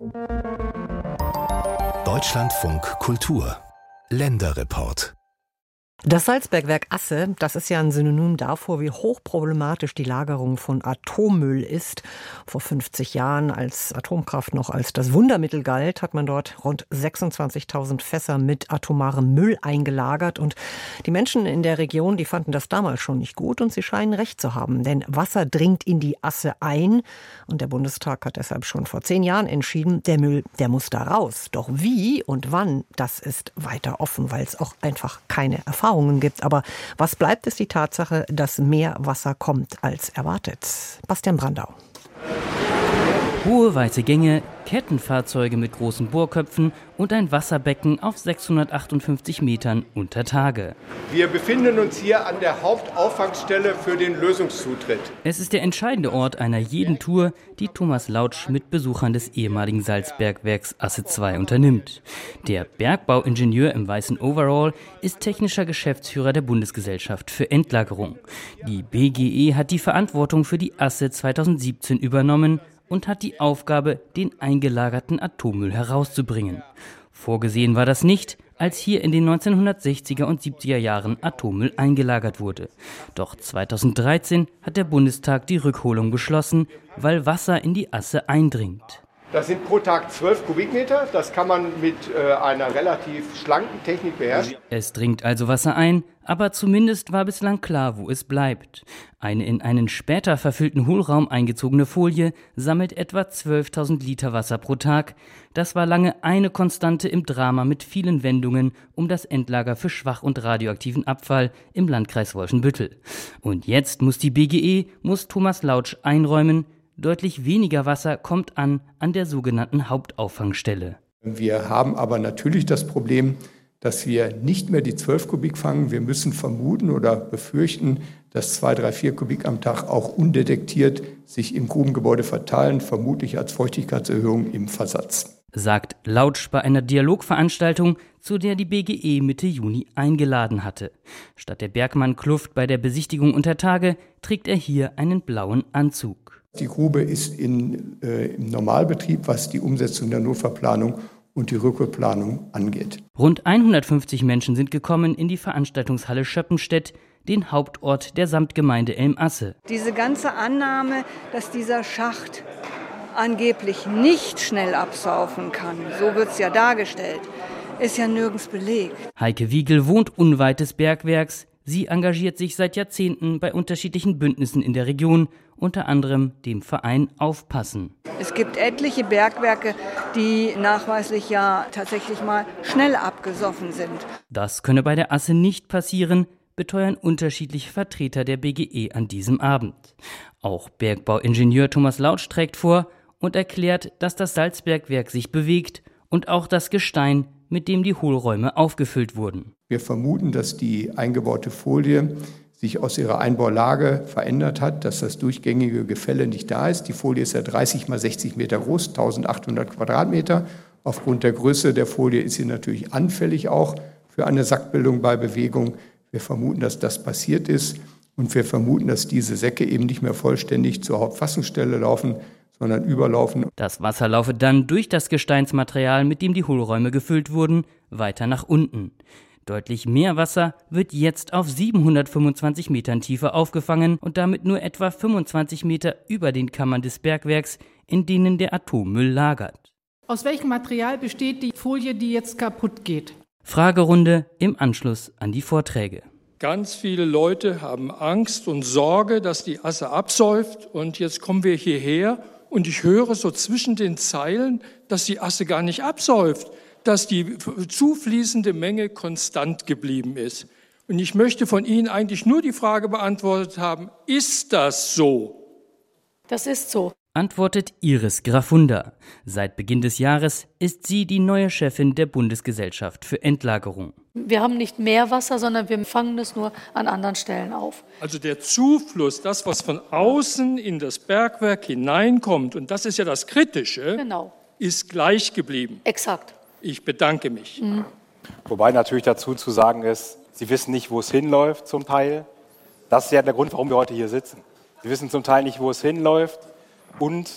Deutschlandfunk Kultur Länderreport. Das Salzbergwerk Asse, das ist ja ein Synonym davor, wie hochproblematisch die Lagerung von Atommüll ist. Vor 50 Jahren, als Atomkraft noch als das Wundermittel galt, hat man dort rund 26.000 Fässer mit atomarem Müll eingelagert. Und die Menschen in der Region, die fanden das damals schon nicht gut und sie scheinen recht zu haben. Denn Wasser dringt in die Asse ein. Und der Bundestag hat deshalb schon vor 10 Jahren entschieden, der Müll, der muss da raus. Doch wie und wann, das ist weiter offen, weil es auch einfach keine Erfahrung gibt. Aber was bleibt, ist die Tatsache, dass mehr Wasser kommt als erwartet. Bastian Brandau. Hohe weiße Gänge, Kettenfahrzeuge mit großen Bohrköpfen und ein Wasserbecken auf 658 Metern unter Tage. Wir befinden uns hier an der Hauptauffangstelle für den Lösungszutritt. Es ist der entscheidende Ort einer jeden Tour, die Thomas Lautsch mit Besuchern des ehemaligen Salzbergwerks Asse 2 unternimmt. Der Bergbauingenieur im weißen Overall ist technischer Geschäftsführer der Bundesgesellschaft für Endlagerung. Die BGE hat die Verantwortung für die Asse 2017 übernommen und hat die Aufgabe, den eingelagerten Atommüll herauszubringen. Vorgesehen war das nicht, als hier in den 1960er und 70er Jahren Atommüll eingelagert wurde. Doch 2013 hat der Bundestag die Rückholung beschlossen, weil Wasser in die Asse eindringt. Das sind pro Tag 12 Kubikmeter. Das kann man mit einer relativ schlanken Technik beherrschen. Es dringt also Wasser ein, aber zumindest war bislang klar, wo es bleibt. Eine in einen später verfüllten Hohlraum eingezogene Folie sammelt etwa 12.000 Liter Wasser pro Tag. Das war lange eine Konstante im Drama mit vielen Wendungen um das Endlager für schwach- und radioaktiven Abfall im Landkreis Wolfenbüttel. Und jetzt muss die BGE, muss Thomas Lautsch einräumen, deutlich weniger Wasser kommt an der sogenannten Hauptauffangstelle. Wir haben aber natürlich das Problem, dass wir nicht mehr die 12 Kubik fangen. Wir müssen vermuten oder befürchten, dass 2, 3, 4 Kubik am Tag auch undetektiert sich im Grubengebäude verteilen, vermutlich als Feuchtigkeitserhöhung im Versatz. Sagt Lautsch bei einer Dialogveranstaltung, zu der die BGE Mitte Juni eingeladen hatte. Statt der Bergmann-Kluft bei der Besichtigung unter Tage trägt er hier einen blauen Anzug. Die Grube ist im Normalbetrieb, was die Umsetzung der Notfallplanung und die Rückholplanung angeht. Rund 150 Menschen sind gekommen in die Veranstaltungshalle Schöppenstedt, den Hauptort der Samtgemeinde Elm-Asse. Diese ganze Annahme, dass dieser Schacht angeblich nicht schnell absaufen kann, so wird es ja dargestellt, ist ja nirgends belegt. Heike Wiegel wohnt unweit des Bergwerks. Sie engagiert sich seit Jahrzehnten bei unterschiedlichen Bündnissen in der Region, unter anderem dem Verein Aufpassen. Es gibt etliche Bergwerke, die nachweislich ja tatsächlich mal schnell abgesoffen sind. Das könne bei der Asse nicht passieren, beteuern unterschiedliche Vertreter der BGE an diesem Abend. Auch Bergbauingenieur Thomas Lautsch trägt vor und erklärt, dass das Salzbergwerk sich bewegt und auch das Gestein, mit dem die Hohlräume aufgefüllt wurden. Wir vermuten, dass die eingebaute Folie sich aus ihrer Einbaulage verändert hat, dass das durchgängige Gefälle nicht da ist. Die Folie ist ja 30 mal 60 Meter groß, 1800 Quadratmeter. Aufgrund der Größe der Folie ist sie natürlich anfällig auch für eine Sackbildung bei Bewegung. Wir vermuten, dass das passiert ist und wir vermuten, dass diese Säcke eben nicht mehr vollständig zur Hauptfassungsstelle laufen, sondern überlaufen. Das Wasser laufe dann durch das Gesteinsmaterial, mit dem die Hohlräume gefüllt wurden, weiter nach unten. Deutlich mehr Wasser wird jetzt auf 725 Metern Tiefe aufgefangen und damit nur etwa 25 Meter über den Kammern des Bergwerks, in denen der Atommüll lagert. Aus welchem Material besteht die Folie, die jetzt kaputt geht? Fragerunde im Anschluss an die Vorträge. Ganz viele Leute haben Angst und Sorge, dass die Asse absäuft. Und jetzt kommen wir hierher und ich höre so zwischen den Zeilen, dass die Asse gar nicht absäuft, dass die zufließende Menge konstant geblieben ist. Und ich möchte von Ihnen eigentlich nur die Frage beantwortet haben, ist das so? Das ist so. Antwortet Iris Grafunda. Seit Beginn des Jahres ist sie die neue Chefin der Bundesgesellschaft für Endlagerung. Wir haben nicht mehr Wasser, sondern wir fangen es nur an anderen Stellen auf. Also der Zufluss, das, was von außen in das Bergwerk hineinkommt, und das ist ja das Kritische, genau, ist gleich geblieben. Exakt. Ich bedanke mich. Wobei natürlich dazu zu sagen ist, Sie wissen nicht, wo es hinläuft zum Teil. Das ist ja der Grund, warum wir heute hier sitzen. Sie wissen zum Teil nicht, wo es hinläuft und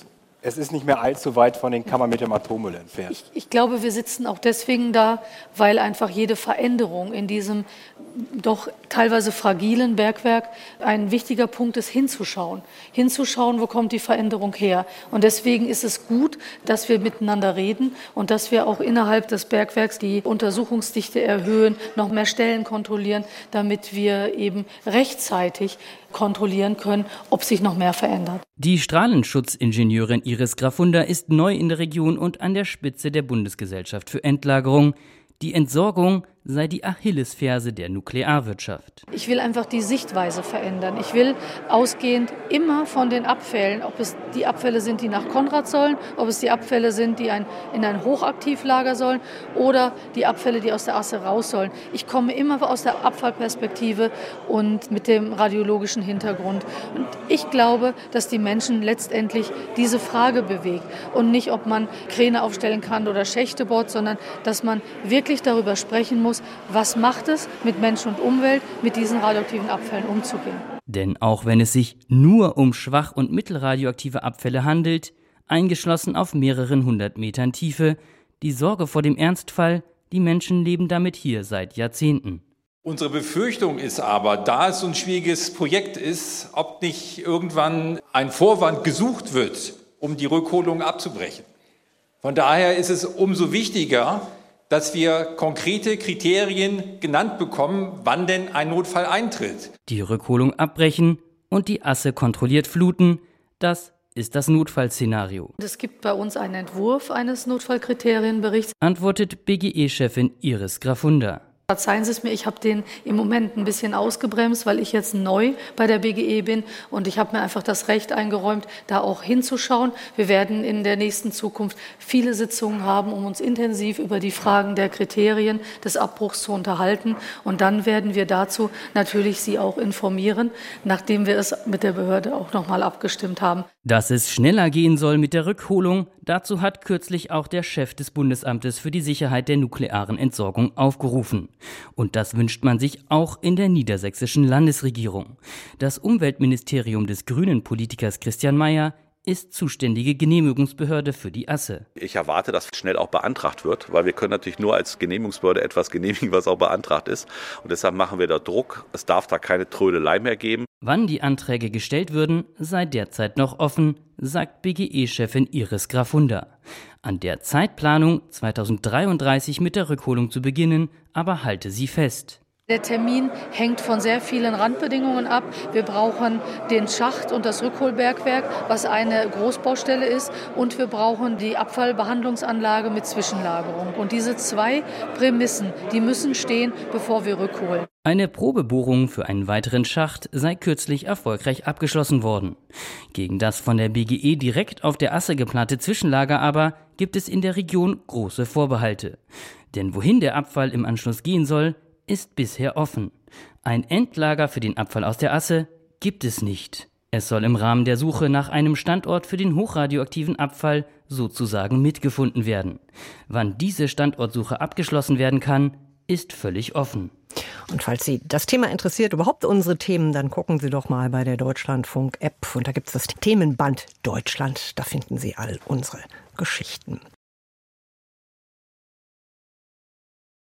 Es ist nicht mehr allzu weit von den Kammern mit dem Atommüll entfernt. Ich glaube, wir sitzen auch deswegen da, weil einfach jede Veränderung in diesem doch teilweise fragilen Bergwerk ein wichtiger Punkt ist, hinzuschauen. Hinzuschauen, wo kommt die Veränderung her. Und deswegen ist es gut, dass wir miteinander reden und dass wir auch innerhalb des Bergwerks die Untersuchungsdichte erhöhen, noch mehr Stellen kontrollieren, damit wir eben rechtzeitig kontrollieren können, ob sich noch mehr verändert. Die Strahlenschutzingenieurin Iris Grafunda ist neu in der Region und an der Spitze der Bundesgesellschaft für Endlagerung. Die Entsorgung sei die Achillesferse der Nuklearwirtschaft. Ich will einfach die Sichtweise verändern. Ich will ausgehend immer von den Abfällen, ob es die Abfälle sind, die nach Konrad sollen, ob es die Abfälle sind, die in ein Hochaktivlager sollen oder die Abfälle, die aus der Asse raus sollen. Ich komme immer aus der Abfallperspektive und mit dem radiologischen Hintergrund. Und ich glaube, dass die Menschen letztendlich diese Frage bewegt und nicht, ob man Kräne aufstellen kann oder Schächte bohrt, sondern dass man wirklich darüber sprechen muss, was macht es mit Mensch und Umwelt, mit diesen radioaktiven Abfällen umzugehen. Denn auch wenn es sich nur um schwach- und mittelradioaktive Abfälle handelt, eingeschlossen auf mehreren 100 Metern Tiefe, die Sorge vor dem Ernstfall, die Menschen leben damit hier seit Jahrzehnten. Unsere Befürchtung ist aber, da es so ein schwieriges Projekt ist, ob nicht irgendwann ein Vorwand gesucht wird, um die Rückholung abzubrechen. Von daher ist es umso wichtiger, dass wir konkrete Kriterien genannt bekommen, wann denn ein Notfall eintritt. Die Rückholung abbrechen und die Asse kontrolliert fluten, das ist das Notfallszenario. Es gibt bei uns einen Entwurf eines Notfallkriterienberichts, antwortet BGE-Chefin Iris Grafunda. Verzeihen Sie es mir, ich habe den im Moment ein bisschen ausgebremst, weil ich jetzt neu bei der BGE bin und ich habe mir einfach das Recht eingeräumt, da auch hinzuschauen. Wir werden in der nächsten Zukunft viele Sitzungen haben, um uns intensiv über die Fragen der Kriterien des Abbruchs zu unterhalten und dann werden wir dazu natürlich Sie auch informieren, nachdem wir es mit der Behörde auch nochmal abgestimmt haben. Dass es schneller gehen soll mit der Rückholung, dazu hat kürzlich auch der Chef des Bundesamtes für die Sicherheit der nuklearen Entsorgung aufgerufen. Und das wünscht man sich auch in der niedersächsischen Landesregierung. Das Umweltministerium des grünen Politikers Christian Mayer ist zuständige Genehmigungsbehörde für die Asse. Ich erwarte, dass schnell auch beantragt wird, weil wir können natürlich nur als Genehmigungsbehörde etwas genehmigen, was auch beantragt ist. Und deshalb machen wir da Druck. Es darf da keine Trödelei mehr geben. Wann die Anträge gestellt würden, sei derzeit noch offen, sagt BGE-Chefin Iris Grafunda. An der Zeitplanung, 2033 mit der Rückholung zu beginnen, aber halte sie fest. Der Termin hängt von sehr vielen Randbedingungen ab. Wir brauchen den Schacht und das Rückholbergwerk, was eine Großbaustelle ist. Und wir brauchen die Abfallbehandlungsanlage mit Zwischenlagerung. Und diese zwei Prämissen, die müssen stehen, bevor wir rückholen. Eine Probebohrung für einen weiteren Schacht sei kürzlich erfolgreich abgeschlossen worden. Gegen das von der BGE direkt auf der Asse geplante Zwischenlager aber gibt es in der Region große Vorbehalte. Denn wohin der Abfall im Anschluss gehen soll, ist bisher offen. Ein Endlager für den Abfall aus der Asse gibt es nicht. Es soll im Rahmen der Suche nach einem Standort für den hochradioaktiven Abfall sozusagen mitgefunden werden. Wann diese Standortsuche abgeschlossen werden kann, ist völlig offen. Und falls Sie das Thema interessiert, überhaupt unsere Themen, dann gucken Sie doch mal bei der Deutschlandfunk-App. Und da gibt es das Themenband Deutschland. Da finden Sie all unsere Geschichten.